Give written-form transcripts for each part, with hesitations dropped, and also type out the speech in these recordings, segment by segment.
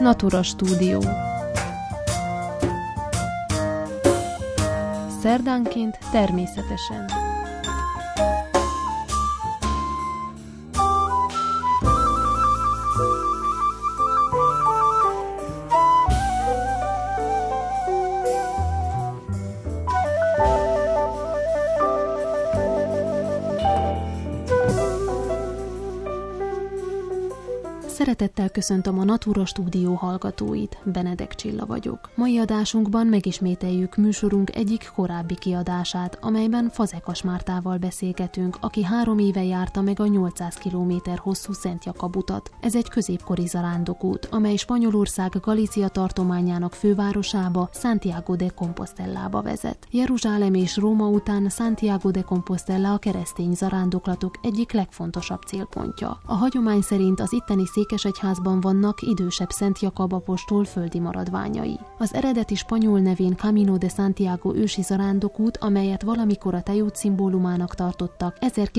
Natura Stúdió. Szerdánként természetesen. Szeretettel köszöntöm a Natura Stúdió hallgatóit, Benedek Csilla vagyok. Mai adásunkban megismételjük műsorunk egyik korábbi kiadását, amelyben Fazekas Mártával beszélgetünk, aki 3 éve járta meg a 800 km hosszú Szent Jakab utat. Ez egy középkori zarándokút, amely Spanyolország Galícia tartományának fővárosába, Santiago de Compostelába vezet. Jeruzsálem és Róma után Santiago de Compostela a keresztény zarándoklatok egyik legfontosabb célpontja. A hagyomány szerint az itteni Székesegyházban vannak idősebb Szent Jakab apostol földi maradványai. Az eredeti spanyol nevén Camino de Santiago ősi zarándokút, amelyet valamikor a tejút szimbólumának tartottak,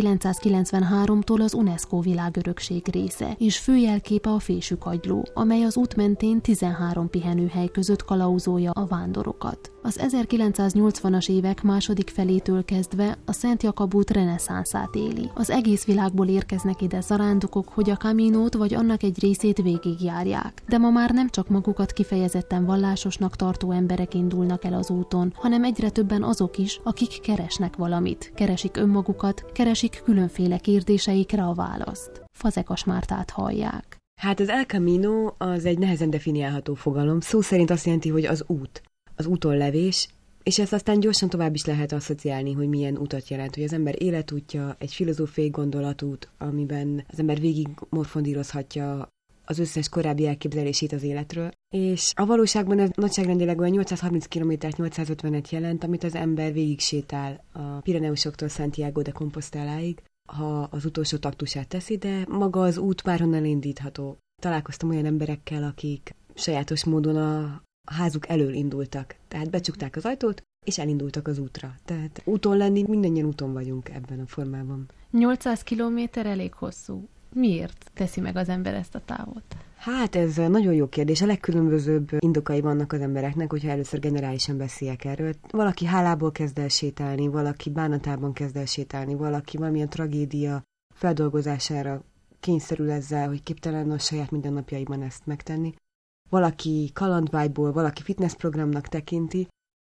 1993-tól az UNESCO világörökség része, és főjelképe a Fésükagyló, amely az út mentén 13 pihenőhely között kalauzolja a vándorokat. Az 1980-as évek második felétől kezdve a Szent Jakab út reneszánszát éli. Az egész világból érkeznek ide zarándokok, hogy a Caminót vagy annak egy részét végigjárják. De ma már nem csak magukat kifejezetten vallásosnak tartó emberek indulnak el az úton, hanem egyre többen azok is, akik keresnek valamit, keresik önmagukat, keresik különféle kérdéseikre a választ. Fazekas Mártát hallják. Hát az El Camino az egy nehezen definiálható fogalom, szó szerint azt jelenti, hogy az út, az úton levés, és ezt aztán gyorsan tovább is lehet asszociálni, hogy milyen utat jelent, hogy az ember életútja, egy filozófiai gondolatút, amiben az ember végig morfondírozhatja az összes korábbi elképzelését az életről, és a valóságban ez nagyságrendileg olyan 830 km-t 850-et jelent, amit az ember végig sétál a Pireneusoktól Santiago de Composteláig, ha az utolsó taktusát teszi, de maga az út bárhonnan indítható. Találkoztam olyan emberekkel, akik sajátos módon a házuk elől indultak, tehát becsukták az ajtót, és elindultak az útra. Tehát úton lenni, mindannyian úton vagyunk ebben a formában. 800 kilométer elég hosszú. Miért teszi meg az ember ezt a távot? Hát ez nagyon jó kérdés. A legkülönbözőbb indokai vannak az embereknek, hogyha először generálisan beszéljek erről. Valaki hálából kezd el sétálni, valaki bánatában kezd el sétálni, valaki valamilyen tragédia feldolgozására kényszerül ezzel, hogy képtelen a saját mindennapjaiban ezt megtenni. Valaki kalandvágyból, valaki fitnessprogramnak tekinti,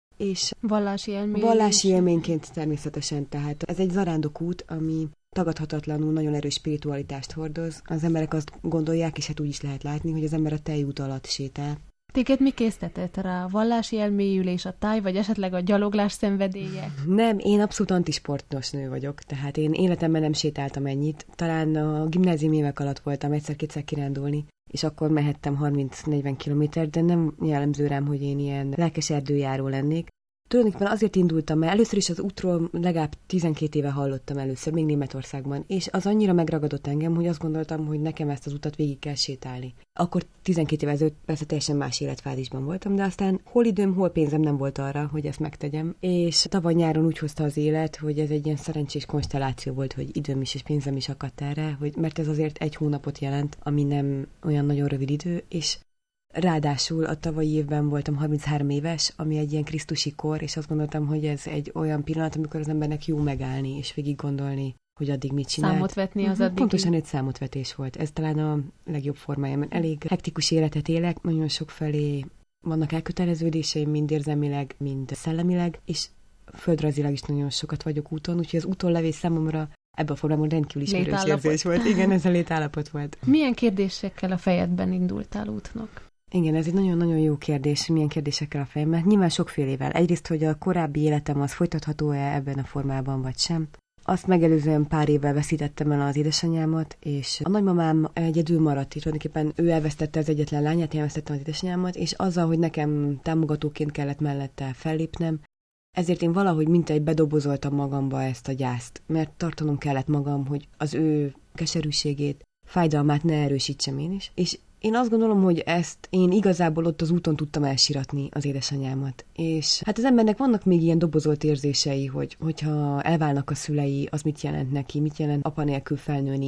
és vallási élményként természetesen. Tehát ez egy zarándokút, ami tagadhatatlanul nagyon erős spiritualitást hordoz. Az emberek azt gondolják, és hát úgy is lehet látni, hogy az ember a tejút alatt sétál. Téged mi késztetett rá? A vallási elmélyülés, a táj, vagy esetleg a gyaloglás szenvedélye? Nem, én abszolút antisportos nő vagyok, tehát én életemben nem sétáltam ennyit. Talán a gimnázium évek alatt voltam egyszer-kétszer kirándulni, és akkor mehettem 30-40 kilométert, de nem jellemző rám, hogy én ilyen lelkes erdőjáró lennék. Tulajdonképpen azért indultam el, először is az útról legalább 12 éve hallottam először, még Németországban, és az annyira megragadott engem, hogy azt gondoltam, hogy nekem ezt az utat végig kell sétálni. Akkor 12 éve ezelőtt persze teljesen más életfázisban voltam, de aztán hol időm, hol pénzem nem volt arra, hogy ezt megtegyem, és tavaly nyáron úgy hozta az élet, hogy ez egy ilyen szerencsés konstelláció volt, hogy időm is és pénzem is akadt erre, mert ez azért 1 hónapot jelent, ami nem olyan nagyon rövid idő, és ráadásul a tavalyi évben voltam 33 éves, ami egy ilyen krisztusi kor, és azt gondoltam, hogy ez egy olyan pillanat, amikor az embernek jó megállni, és végig gondolni, hogy addig mit csinált. Számot vetni az addig. Pontosan egy számotvetés volt. Ez talán a legjobb formája, mert elég hektikus életet élek, nagyon sok felé vannak elköteleződéseim, mind érzelmileg, mind szellemileg, és földrajzilag is nagyon sokat vagyok úton, úgyhogy az úton levés számomra ebben a formában rendkívül ismerős érzés volt. Igen, ez a létállapot volt. Milyen kérdésekkel a fejedben indultál útnak? Igen, ez egy nagyon-nagyon jó kérdés, milyen kérdésekkel a fejem, mert nyilván sokfélével. Egyrészt, hogy a korábbi életem az folytatható-e ebben a formában, vagy sem. Azt megelőzően pár évvel veszítettem el az édesanyámat, és a nagymamám egyedül maradt, tulajdonképpen ő elvesztette az egyetlen lányát, én elvesztettem az édesanyámat, és azzal, hogy nekem támogatóként kellett mellette fellépnem, ezért én valahogy mintegy bedobozoltam magamba ezt a gyászt, mert tartanom kellett magam, hogy az ő keserűségét, fájdalmát ne erősítsem én is, és én azt gondolom, hogy ezt én igazából ott az úton tudtam elsiratni az édesanyámat. És hát az embernek vannak még ilyen dobozolt érzései, hogyha elválnak a szülei, az mit jelent neki, mit jelent apa nélkül felnőni.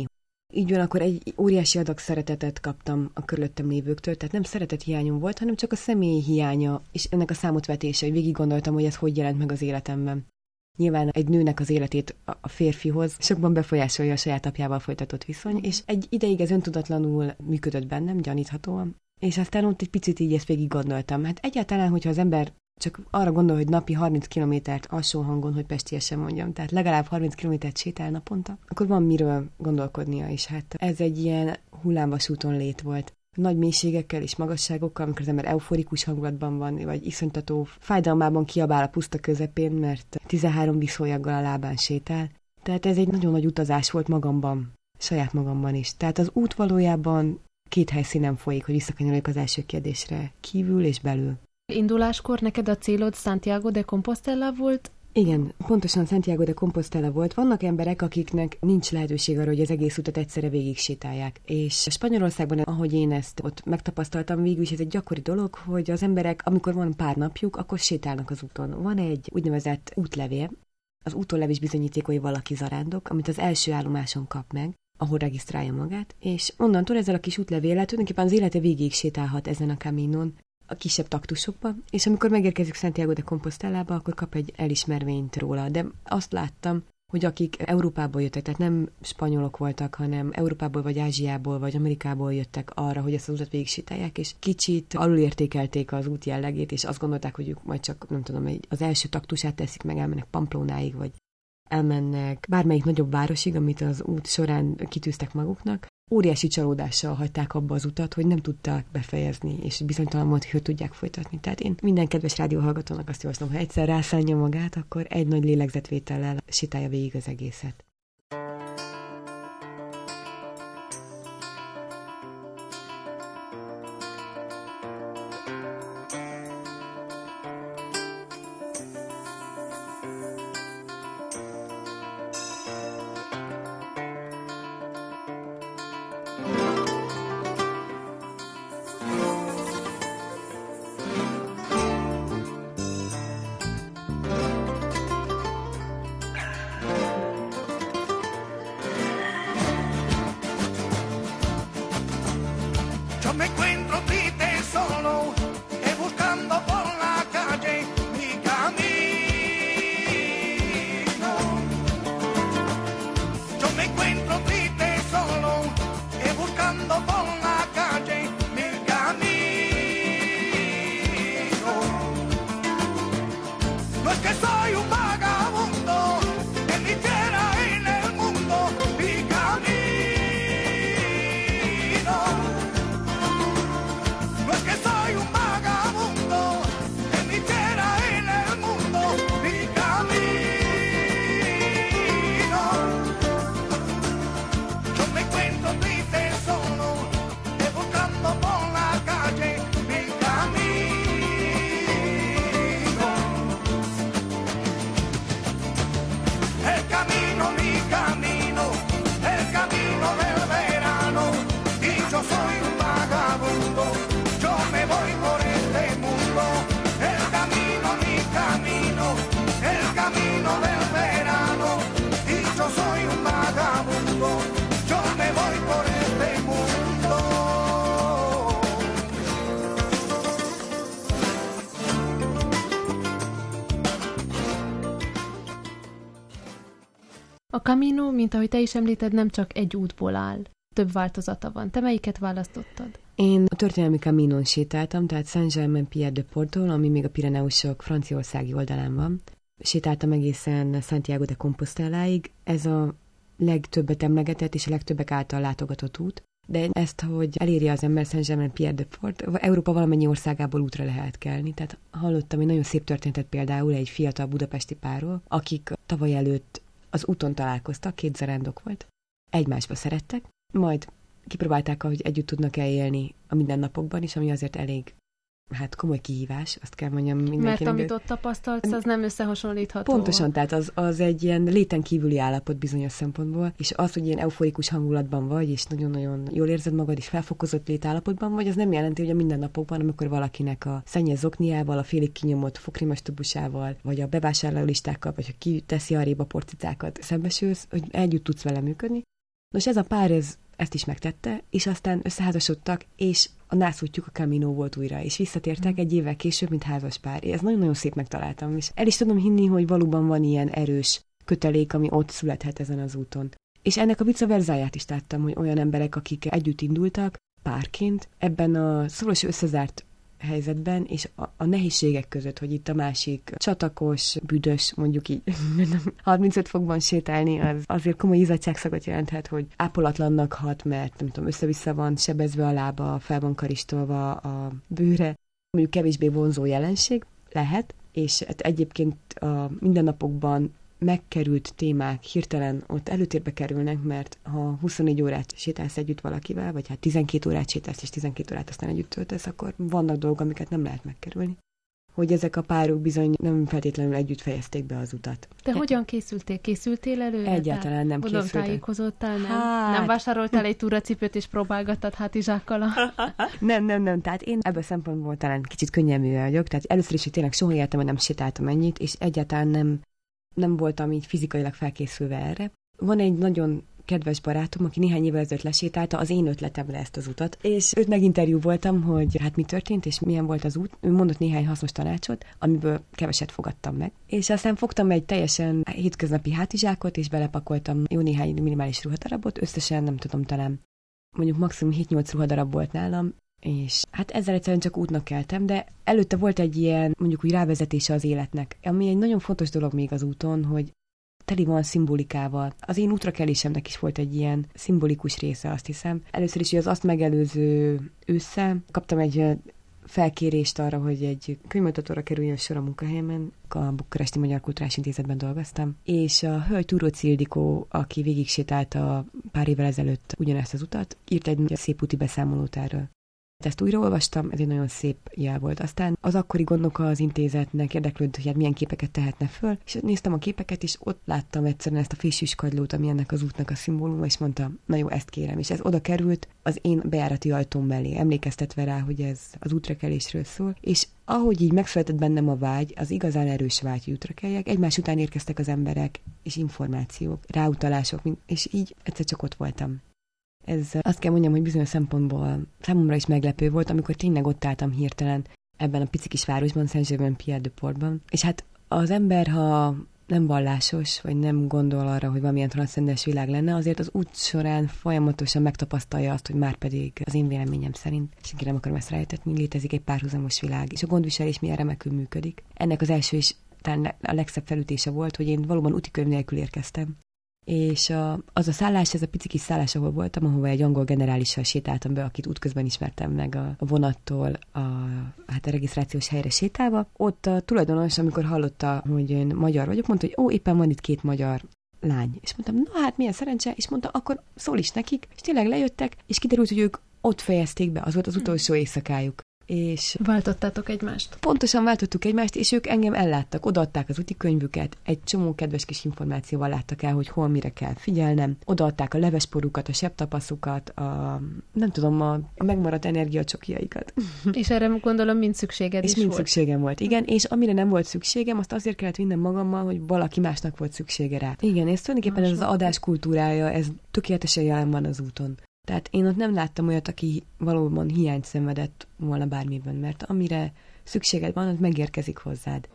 Így van, akkor egy óriási adag szeretetet kaptam a körülöttem lévőktől, tehát nem szeretet hiányom volt, hanem csak a személyi hiánya, és ennek a számotvetése, hogy végig gondoltam, hogy ez hogy jelent meg az életemben. Nyilván egy nőnek az életét a férfihoz sokban befolyásolja a saját apjával folytatott viszony, és egy ideig ez öntudatlanul működött bennem, gyaníthatóan. És aztán ott egy picit így ezt végig gondoltam. Hát egyáltalán, hogyha az ember csak arra gondol, hogy napi 30 kilométert alsó hangon, hogy pestiesen mondjam, tehát legalább 30 kilométert sétál naponta, akkor van miről gondolkodnia, és hát ez egy ilyen hullámvasúton lét volt. Nagy mélységekkel és magasságokkal, amikor az ember euforikus hangulatban van, vagy iszonytató fájdalmában kiabál a puszta közepén, mert 13 viszólyaggal a lábán sétál. Tehát ez egy nagyon nagy utazás volt magamban, saját magamban is. Tehát az út valójában 2 helyszínen folyik, hogy visszakanyarodjak az első kérdésre, kívül és belül. Induláskor neked a célod Santiago de Compostela volt? Igen, pontosan Santiago de Compostela volt. Vannak emberek, akiknek nincs lehetőség arra, hogy az egész utat egyszerre végig sétálják. És Spanyolországban, ahogy én ezt ott megtapasztaltam, végül is ez egy gyakori dolog, hogy az emberek, amikor van pár napjuk, akkor sétálnak az úton. Van egy úgynevezett útlevél, az úton levés bizonyíték, hogy valaki zarándok, amit az első állomáson kap meg, ahol regisztrálja magát, és onnantól ezzel a kis útlevéllel tulajdonképpen az élete végig sétálhat ezen a kaminon, a kisebb taktusokba, és amikor megérkezik Santiago de Compostelába, akkor kap egy elismervényt róla. De azt láttam, hogy akik Európából jöttek, tehát nem spanyolok voltak, hanem Európából, vagy Ázsiából, vagy Amerikából jöttek arra, hogy ezt az utat végig sétálják, és kicsit alulértékelték az út jellegét, és azt gondolták, hogy ők majd csak, nem tudom, az első taktusát teszik meg, elmennek Pamplónáig, vagy elmennek bármelyik nagyobb városig, amit az út során kitűztek maguknak. Óriási csalódással hagyták abba az utat, hogy nem tudták befejezni, és bizonytalan volt, hogy tudják folytatni. Tehát én minden kedves rádióhallgatónak azt javaslom, ha egyszer rászánja magát, akkor egy nagy lélegzetvétellel sétálja végig az egészet. A Camino, mint ahogy te is említed, nem csak egy útból áll. Több változata van. Te melyiket választottad? Én a történelmi Caminon sétáltam, tehát Saint-Germain-Pied-de-Portól, ami még a Pireneusok franciaországi oldalán van. Sétáltam egészen Santiago de Composteláig. Ez a legtöbbet emlegetett és a legtöbbek által látogatott út. De ezt, hogy eléri az ember Saint-Germain-Pied-de-Port, Európa valamennyi országából útra lehet kelni. Tehát hallottam egy nagyon szép történetet például egy fiatal budapesti párról, akik tavaly előtt az úton találkoztak, 2 zarándok volt. Egymásba szerettek, majd kipróbálták, hogy együtt tudnak élni a mindennapokban is, ami azért elég komoly kihívás, azt kell mondjam mindenkinek. Mert amit ott tapasztalsz, az nem összehasonlítható. Pontosan, tehát az egy ilyen léten kívüli állapot bizonyos szempontból, és az, hogy ilyen euforikus hangulatban vagy, és nagyon-nagyon jól érzed magad, és felfokozott létállapotban vagy, az nem jelenti, hogy a mindennapokban, amikor valakinek a szennyes zokniával, a félig kinyomott fogrémas tubusával, vagy a bevásárló listákkal, vagy ha kiteszi arrébb a porcicákat szembesülsz, hogy együtt tudsz vele működni. Nos, ez a pár ezt is megtette, és aztán összeházasodtak, és a nászútjuk a Camino volt újra, és visszatértek egy évvel később, mint házas pár. Ez nagyon-nagyon szép megtaláltam, és el is tudom hinni, hogy valóban van ilyen erős kötelék, ami ott születhet ezen az úton. És ennek a vice versáját is láttam, hogy olyan emberek, akik együtt indultak, párként, ebben a szorosan összezárt helyzetben, és a nehézségek között, hogy itt a másik csatakos, büdös, mondjuk így 35 fokban sétálni, az azért komoly izzadságszagot jelenthet, hogy ápolatlannak hat, mert nem tudom, össze-vissza van sebezve a lába, fel van karistolva a bőre, mondjuk kevésbé vonzó jelenség lehet, és hát egyébként a mindennapokban megkerült témák hirtelen ott előtérbe kerülnek, mert ha 24 órát sétálsz együtt valakivel, vagy hát 12 órát sétálsz, és 12 órát aztán együtt töltesz, akkor vannak dolgok, amiket nem lehet megkerülni. Hogy ezek a párok bizony nem feltétlenül együtt fejezték be az utat. Te hogyan készültél? Készültél előre? Egyáltalán nem készültem. Tájékozottál, nem? Nem vásároltál egy túracipőt és próbálgattad hátizsákkal Nem. Tehát én ebből szempontból talán kicsit könnyelművel vagyok. Tehát először is, hogy tényleg soha életemben nem sétáltam ennyit, és egyáltalán nem voltam így fizikailag felkészülve erre. Van egy nagyon kedves barátom, aki néhány évvel ezelőtt lesétálta az én ötletemre ezt az utat, és őt meginterjú voltam, hogy hát mi történt, és milyen volt az út. Ő mondott néhány hasznos tanácsot, amiből keveset fogadtam meg. És aztán fogtam egy teljesen hétköznapi hátizsákot, és belepakoltam jó néhány minimális ruhadarabot, összesen nem tudom, talán mondjuk maximum 7-8 ruhadarab volt nálam, és hát ezzel egyszerűen csak útnak keltem, de előtte volt egy ilyen, mondjuk úgy rávezetése az életnek, ami egy nagyon fontos dolog még az úton, hogy teli van szimbolikával. Az én útrakelésemnek is volt egy ilyen szimbolikus része, azt hiszem. Először is, hogy az azt megelőző ősszel kaptam egy felkérést arra, hogy egy könyvmutatóra kerüljön sor a munkahelyemen. A Bukaresti Magyar Kulturális Intézetben dolgoztam, és a hölgy Túróczi Ildikó, aki végig sétálta pár évvel ezelőtt ugyanezt az utat, írt egy szép úti beszámolót erről. Ezt újraolvastam, ez egy nagyon szép jel volt. Aztán az akkori gondnok az intézetnek érdeklődött, hogy hát milyen képeket tehetne föl, és néztem a képeket, és ott láttam egyszerűen ezt a fésűs kagylót, ami ennek az útnak a szimbóluma, és mondtam, na jó, ezt kérem. És ez oda került az én bejárati ajtóm mellé, emlékeztetve rá, hogy ez az útrakelésről szól, és ahogy így megszületett bennem a vágy, az igazán erős vágy, hogy útra keljek, egymás után érkeztek az emberek, és információk, ráutalások, és így egyszer csak ott voltam. Ez azt kell mondjam, hogy bizonyos szempontból számomra is meglepő volt, amikor tényleg ott álltam hirtelen ebben a pici kis városban, Saint-Germain-Pied-de-Portban. És hát az ember, ha nem vallásos, vagy nem gondol arra, hogy valamilyen transzcendens világ lenne, azért az út során folyamatosan megtapasztalja azt, hogy már pedig az én véleményem szerint, senki nem akarom ezt rájtetni, létezik egy párhuzamos világ, és a gondviselés milyen remekül működik. Ennek az első is talán a legszebb felütése volt, hogy én valóban útikönyv nélkül érkeztem. És az a szállás, ez a pici kis szállás, ahol voltam, ahova egy angol generálissal sétáltam be, akit útközben ismertem meg a vonattól a regisztrációs helyre sétálva. Ott a tulajdonos, amikor hallotta, hogy én magyar vagyok, mondta, hogy éppen van itt 2 magyar lány. És mondtam, na hát milyen szerencse, és mondta, akkor szól is nekik, és tényleg lejöttek, és kiderült, hogy ők ott fejezték be, az volt az utolsó éjszakájuk. És váltottátok egymást? Pontosan váltottuk egymást, és ők engem elláttak, odaadták az úti könyvüket, egy csomó kedves kis információval láttak el, hogy hol mire kell figyelnem, odaadták a levesporukat, a sebtapaszukat, a megmaradt energiacsokjaikat. És erre gondolom mind szükséged is volt. És mind szükségem volt, igen, és amire nem volt szükségem, azt azért kellett vinnem magammal, hogy valaki másnak volt szüksége rá. Igen, és tulajdonképpen ez az adás kultúrája, ez tökéletesen jelen van az úton. Tehát én ott nem láttam olyat, aki valóban hiányt szenvedett volna bármiben, mert amire szükséged van, az megérkezik hozzád.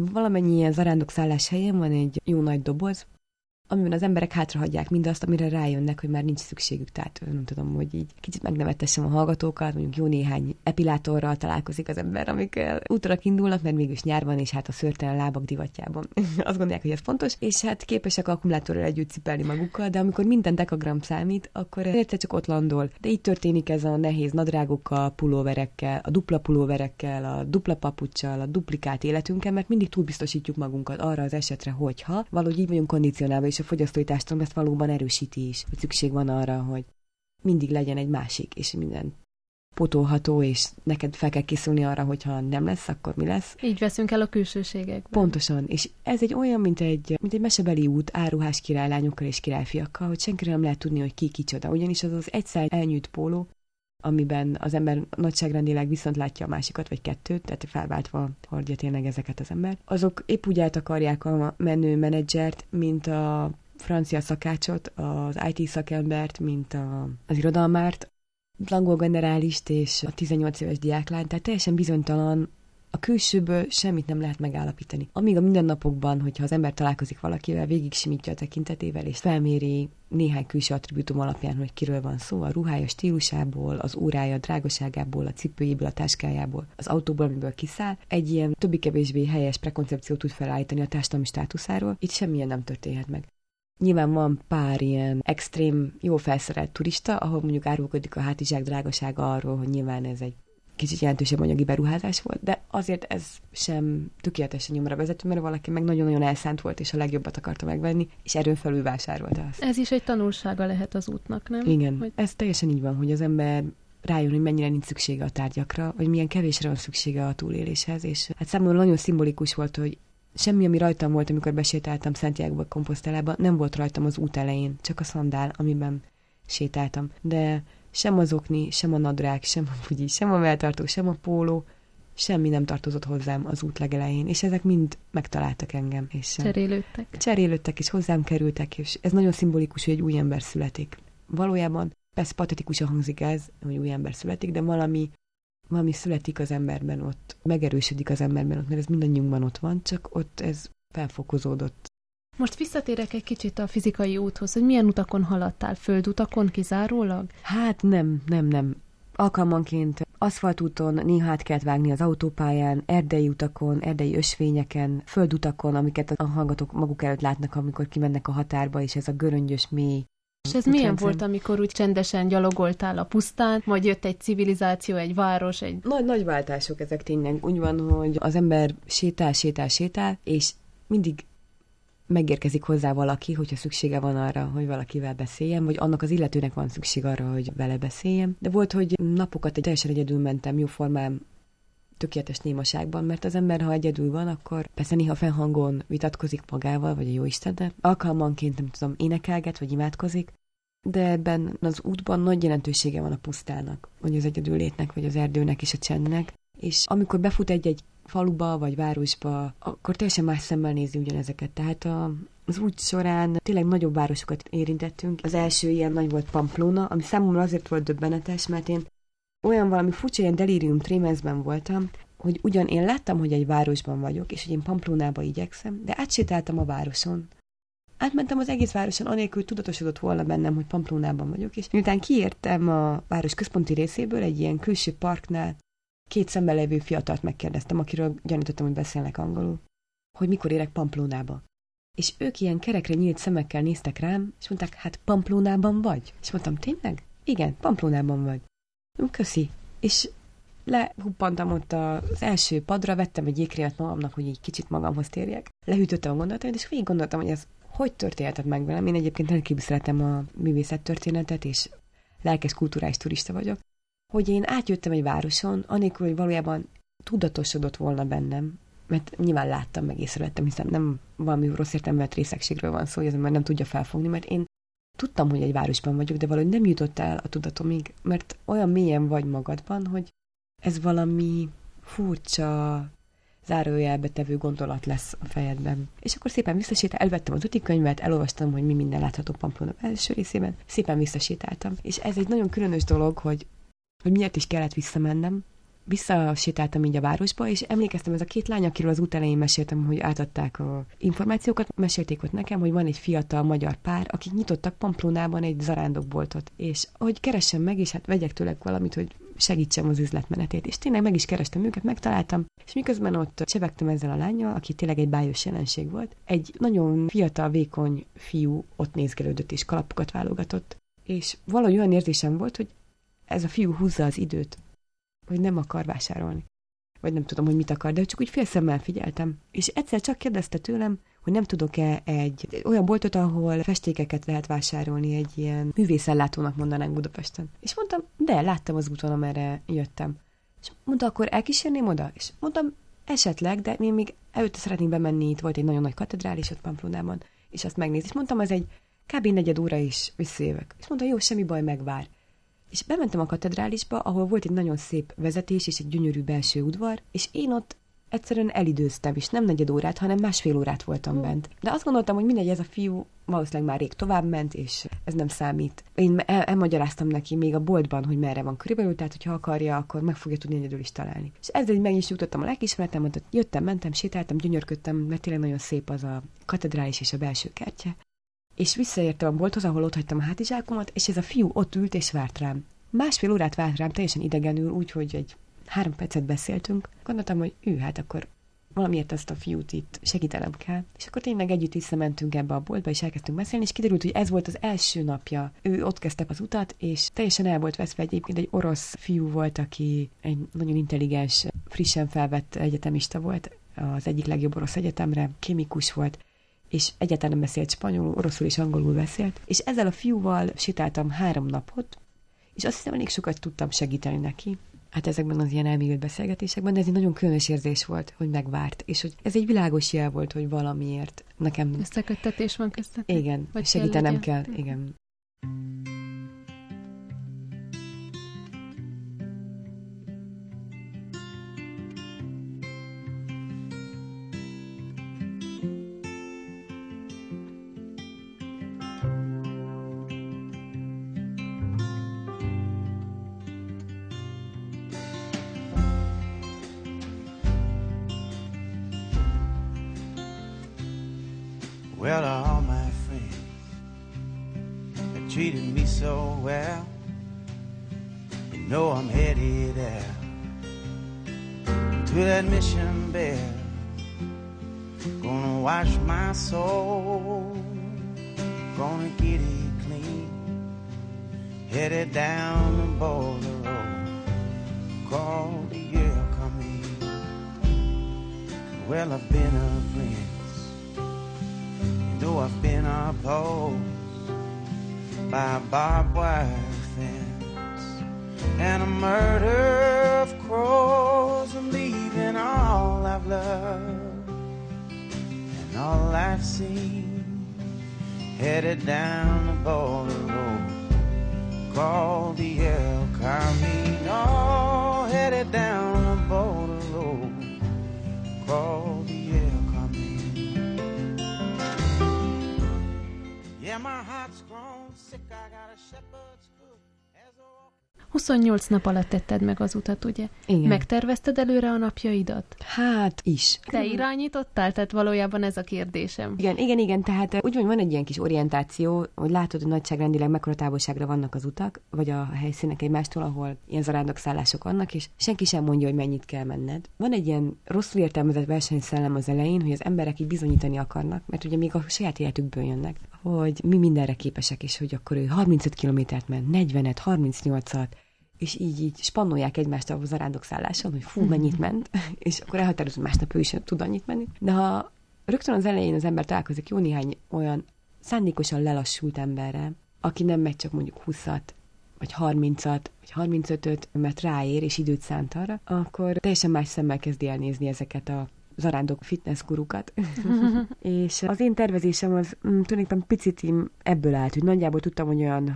valamennyi ilyen zarándokszállás helyen van egy jó nagy doboz, amiben az emberek hátrahagyják mindazt, amire rájönnek, hogy már nincs szükségük. Tehát nem tudom, hogy így kicsit megnevettessem a hallgatókat, mondjuk jó néhány epilátorral találkozik az ember, amikkel útra indulnak, mert mégis nyár van, és hát a szőrtelen lábak divatjában. Azt gondolják, hogy ez fontos, és hát képesek akkumulátorral együtt cipelni magukkal, de amikor minden dekagram számít, akkor egyszer csak ott landol. De így történik ez a nehéz nadrágokkal, pulóverekkel, a dupla pulóverekkel, a dupla papuccsal, a duplikált életünkkel, mert mindig túlbiztosítjuk magunkat arra az esetre, hogyha valahogy így vagyunk kondicionálva, és a fogyasztói társadalom ezt valóban erősíti is, hogy szükség van arra, hogy mindig legyen egy másik, és minden pótolható, és neked fel kell készülni arra, hogyha nem lesz, akkor mi lesz. Így veszünk el a külsőségekben. Pontosan, és ez egy olyan, mint egy mesebeli út áruhás királylányokkal és királyfiakkal, hogy senkire nem lehet tudni, hogy ki kicsoda. Ugyanis az az egyszer elnyűjt póló, amiben az ember nagyságrendileg viszont látja a másikat, vagy kettőt, tehát felváltva hordja tényleg ezeket az ember. Azok épp úgy eltakarják a menő menedzsert, mint a francia szakácsot, az IT szakembert, mint az irodalmárt, az angol generálist és a 18 éves diáklány, tehát teljesen bizonytalan, a külsőből semmit nem lehet megállapítani. Amíg a mindennapokban, hogyha az ember találkozik valakivel, végig simítja a tekintetével, és felméri néhány külső attribútum alapján, hogy kiről van szó, a ruhája stílusából, az órája drágaságából, a cipőjéből, a táskájából, az autóból, amiből kiszáll, egy ilyen többé-kevésbé helyes prekoncepciót tud felállítani a társadalmi státuszáról, itt semmilyen nem történhet meg. Nyilván van pár ilyen extrém, jól felszerelt turista, ahol mondjuk árulkodik a hátizsák drágasága arról, hogy nyilván ez egy kicsit jelentősebb anyagi beruházás volt, de azért ez sem tökéletesen nyomra vezető, mert valaki meg nagyon-nagyon elszánt volt, és a legjobbat akarta megvenni, és erőn felül vásárolta azt. Ez is egy tanulsága lehet az útnak, nem? Igen, hogy... ez teljesen így van, hogy az ember rájön, hogy mennyire nincs szüksége a tárgyakra, vagy milyen kevésre van szüksége a túléléshez, és hát számomra nagyon szimbolikus volt, hogy semmi, ami rajtam volt, amikor besétáltam Santiago Compostelába, nem volt rajtam az út elején, csak a szandál, amiben sétáltam. De sem az okni, sem a nadrág, sem a bugyi, sem a melltartó, sem a póló, semmi nem tartozott hozzám az út legelején, és ezek mind megtaláltak engem. És cserélődtek, és hozzám kerültek, és ez nagyon szimbolikus, hogy egy új ember születik. Valójában, persze patetikusan hangzik ez, hogy új ember születik, de valami születik az emberben ott, megerősödik az emberben ott, mert ez mindannyiunkban ott van, csak ott ez felfokozódott. Most visszatérek egy kicsit a fizikai úthoz, hogy milyen utakon haladtál? Földutakon kizárólag? Hát nem. Alkalmanként aszfaltúton néha át kellett vágni az autópályán, erdei utakon, erdei ösvényeken, földutakon, amiket a hallgatók maguk előtt látnak, amikor kimennek a határba, és ez a göröngyös mély. És ez milyen volt, amikor úgy csendesen gyalogoltál a pusztán, majd jött egy civilizáció, egy város, egy... Nagy váltások ezek tényleg. Úgy van, hogy az ember sétál, és mindig megérkezik hozzá valaki, hogyha szüksége van arra, hogy valakivel beszéljen, vagy annak az illetőnek van szükség arra, hogy vele beszéljen. De volt, hogy napokat teljesen egyedül mentem, jóformán tökéletes némaságban, mert az ember, ha egyedül van, akkor persze néha fennhangon vitatkozik magával, vagy a jóistennel. Alkalmanként, nem tudom, énekelget, vagy imádkozik, de ebben az útban nagy jelentősége van a pusztának, vagy az egyedüllétnek, vagy az erdőnek és a csendnek. És amikor befut egy faluba, vagy városba, akkor teljesen más szemmel nézi ugyanezeket. Tehát az út során tényleg nagyobb városokat érintettünk. Az első ilyen nagy volt Pamplona, ami számomra azért volt döbbenetes, mert én olyan valami furcsa, ilyen delirium trémenzben voltam, hogy ugyan én láttam, hogy egy városban vagyok, és hogy én Pamplonába igyekszem, de átsétáltam a városon. Átmentem az egész városon, anélkül tudatosodott volna bennem, hogy Pamplonában vagyok, és miután kiértem a város központi részéből, egy ilyen külső parknál, 2 szemben levő fiatalt megkérdeztem, akiről gyanítottam, hogy beszélnek angolul, hogy mikor érek Pamplonába. És ők ilyen kerekre nyílt szemekkel néztek rám, és mondták, hát Pamplonában vagy? És mondtam, tényleg? Igen, Pamplonában vagy. Köszi. És lehuppantam ott az első padra, vettem egy jégkrémet magamnak, hogy így kicsit magamhoz térjek. Lehűtöttem a gondolatomat, és végig gondoltam, hogy ez hogy történhetett meg velem. Én egyébként rendkívül szeretem a művészettörténetet, és lelkes kulturális turista vagyok. Hogy én átjöttem egy városon, anélkül, hogy valójában tudatosodott volna bennem, mert nyilván láttam, meg észrevettem, hiszen nem valami rossz értelmű részegségről van szó, hogy az ember nem tudja felfogni, mert én tudtam, hogy egy városban vagyok, de valahogy nem jutott el a tudatomig, mert olyan mélyen vagy magadban, hogy ez valami furcsa, zárójelbe tevő gondolat lesz a fejedben. És akkor szépen visszasétáltam, elvettem az útikönyvet, elolvastam, hogy mi minden látható Pamplona első részében, szépen visszasétáltam. És ez egy nagyon különös dolog, hogy miért is kellett visszamennem, visszasétáltam így a városba, és emlékeztem, ez a két lány, akiről az út elején meséltem, hogy átadták a információkat, mesélték ott nekem, hogy van egy fiatal magyar pár, akik nyitottak Pamplonában egy zarándokboltot, és hogy keressem meg, és hát vegyek tőlük valamit, hogy segítsem az üzletmenetét. És tényleg meg is kerestem őket, megtaláltam, és miközben ott csevegtem ezzel a lánnyal, aki tényleg egy bájos jelenség volt, egy nagyon fiatal, vékony fiú ott nézgelődött és kalapokat válogatott. És valahogy olyan érzésem volt, hogy ez a fiú húzza az időt, hogy nem akar vásárolni. Vagy nem tudom, hogy mit akar, de csak úgy félszemmel figyeltem. És egyszer csak kérdezte tőlem, hogy nem tudok-e egy olyan boltot, ahol festékeket lehet vásárolni, egy ilyen művészellátónak mondanánk Budapesten. És mondtam, de láttam az úton, amerre jöttem. És mondta, akkor elkísérném oda? És mondtam, esetleg, de én még előtte szeretnénk bemenni, itt volt egy nagyon nagy katedrális ott Pamplonában, és azt megnézni. És mondtam, az egy kb. 4 óra is visszajövök. És mondta, jó, semmi baj, megvár. És bementem a katedrálisba, ahol volt egy nagyon szép vezetés és egy gyönyörű belső udvar, és én ott egyszerűen elidőztem, és nem 4 órát, hanem 1,5 órát voltam bent. De azt gondoltam, hogy mindegy, ez a fiú valószínűleg már rég tovább ment, és ez nem számít. Én elmagyaráztam neki még a boltban, hogy merre van körülbelül, tehát hogyha akarja, akkor meg fogja tudni egyedül is találni. És ezzel meg is jutottam a lelkiismeretem, hogy jöttem, mentem, sétáltam, gyönyörködtem, mert tényleg nagyon szép az a katedrális és a belső kertje. És visszaértem a bolthoz, ahol ott hagytam a hátizsákomat, és ez a fiú ott ült és várt rám. 1,5 órát várt rám, teljesen idegenül, úgyhogy egy 3 percet beszéltünk. Gondoltam, hogy hát akkor valamiért ezt a fiút itt segítenem kell. És akkor tényleg együtt visszamentünk ebbe a boltba, és elkezdtünk beszélni, és kiderült, hogy ez volt az első napja. Ő ott kezdte az utat, és teljesen el volt veszve. Egyébként egy orosz fiú volt, aki egy nagyon intelligens, frissen felvett egyetemista volt az egyik legjobb orosz egyetemre, kémikus volt, és egyáltalán nem beszélt spanyolul, oroszul és angolul beszélt. És ezzel a fiúval sétáltam 3 napot, és azt hiszem, elég sokat tudtam segíteni neki. Hát ezekben az ilyen elmélyült beszélgetésekben, de ez egy nagyon különös érzés volt, hogy megvárt, és hogy ez egy világos jel volt, hogy valamiért nekem... Összeköttetés van köztetek? Igen, vagy segítenem kell, igen. Well, all my friends have treated me so well. You know I'm headed out to that mission bell. Gonna wash my soul, gonna get it clean. Headed down the border road, called the El Camino. Well, I've been a friend. Know I've been opposed by a barbed wire fence and a murder of crows. I'm leaving all I've loved and all I've seen, headed down the border road called the El Camino, headed down the border road called the El Camino. Yeah, my heart's grown sick, I got a shepherd's crook. 28 nap alatt tetted meg az utat, ugye? Igen. Megtervezted előre a napjaidat? Hát is. Te irányítottál? Tehát valójában ez a kérdésem. Igen, tehát úgy van egy ilyen kis orientáció, hogy látod, hogy nagyságrendileg mekkora távolságra vannak az utak, vagy a helyszínek egymástól, ahol ilyen zarándokszállások vannak, és senki sem mondja, hogy mennyit kell menned. Van egy ilyen rosszul értelmezett versenyszellem az elején, hogy az emberek így bizonyítani akarnak, mert ugye még a saját életükből jönnek, hogy mi mindenre képesek, és hogy akkor ő 35 kilométert ment, 40-et, 38-at, és így spannolják egymást a zarándokszálláson, hogy fú, mennyit ment, és akkor elhatározom, másnap ő is tud annyit menni. De ha rögtön az elején az ember találkozik jó néhány olyan szándékosan lelassult emberrel, aki nem megy csak mondjuk 20-at, vagy 30-at, vagy 35-öt, mert ráér, és időt szánt arra, akkor teljesen más szemmel kezdi elnézni ezeket a zarándok fitness gurukat. És az én tervezésem az tulajdonképpen picit ebből állt, hogy nagyjából tudtam, hogy olyan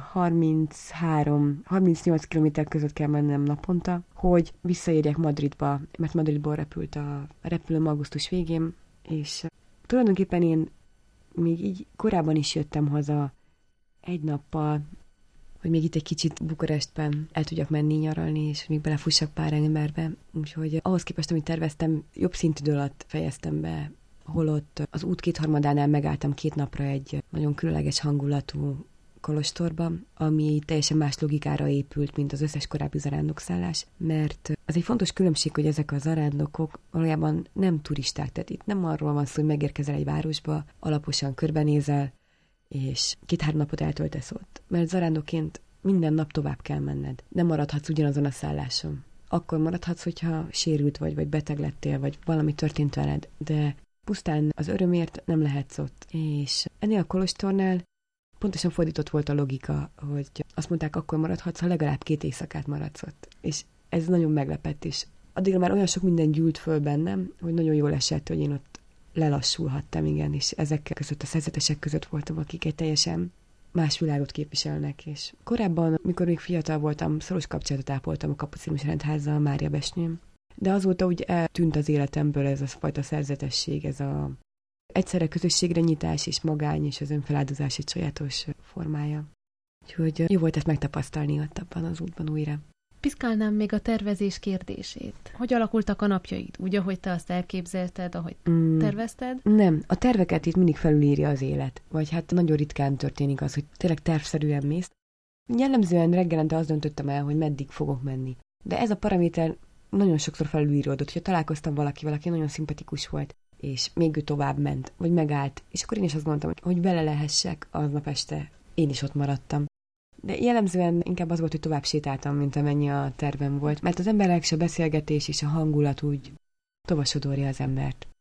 33-38 kilométer között kell mennem naponta, hogy visszaérjek Madridba, mert Madridból repült a repülőm augusztus végén, és tulajdonképpen én még így korábban is jöttem haza 1 nappal, hogy még itt egy kicsit Bukarestben el tudjak menni nyaralni, és még belefussak pár emberbe. Úgyhogy ahhoz képest, amit terveztem, jobb szintidő alatt fejeztem be, holott az út 2/3-ánál megálltam 2 napra egy nagyon különleges hangulatú kolostorba, ami teljesen más logikára épült, mint az összes korábbi zarándokszállás, mert az egy fontos különbség, hogy ezek a zarándokok valójában nem turisták, tehát itt nem arról van szó, hogy megérkezel egy városba, alaposan körbenézel, és 2-3 napot eltöltesz ott. Mert zarándokként minden nap tovább kell menned. Nem maradhatsz ugyanazon a szálláson. Akkor maradhatsz, hogyha sérült vagy beteg lettél, vagy valami történt veled, de pusztán az örömért nem lehetsz ott. És ennél a kolostornál pontosan fordított volt a logika, hogy azt mondták, akkor maradhatsz, ha legalább 2 éjszakát maradsz ott. És ez nagyon meglepett is. Addigra már olyan sok minden gyűlt föl bennem, hogy nagyon jól esett, hogy én ott lelassulhattam, igen, és ezek között a szerzetesek között voltam, akik egy teljesen más világot képviselnek. És korábban, mikor még fiatal voltam, szoros kapcsolatot ápoltam a Kapucinus rendházzal, Mária Besnyőn. De azóta úgy eltűnt az életemből ez a fajta szerzetesség, ez a egyszerre közösségre nyitás és magány és az önfeláldozás egy sajátos formája. Úgyhogy jó volt ezt megtapasztalni ott abban az útban újra. Piszkálnám még a tervezés kérdését. Hogy alakultak a napjaid? Úgy, ahogy te azt elképzelted, ahogy tervezted? Nem, a terveket itt mindig felülírja az élet. Vagy hát nagyon ritkán történik az, hogy tényleg tervszerűen mész. Jellemzően reggelente azt döntöttem el, hogy meddig fogok menni. De ez a paraméter nagyon sokszor felülíródott, hogyha találkoztam valakivel, aki nagyon szimpatikus volt, és még ő tovább ment, vagy megállt, és akkor én is azt gondoltam, hogy vele lehessek aznap este. Én is ott maradtam. De jellemzően inkább az volt, hogy tovább sétáltam, mint amennyi a tervem volt, mert az emberek, a beszélgetés és a hangulat úgy tovább sodorja az embert.